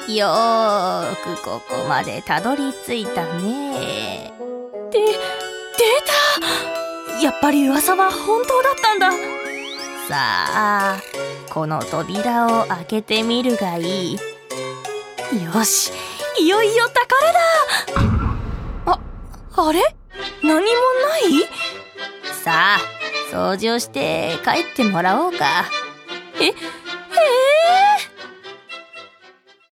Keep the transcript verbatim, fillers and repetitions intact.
よーくここまでたどり着いたね。 で、出た！やっぱり噂は本当だったんだ。 さあ、この扉を開けてみるがいい。 よし、いよいよ宝だ。あ、あれ？何もない？ さあ、掃除をして帰ってもらおうか。 え？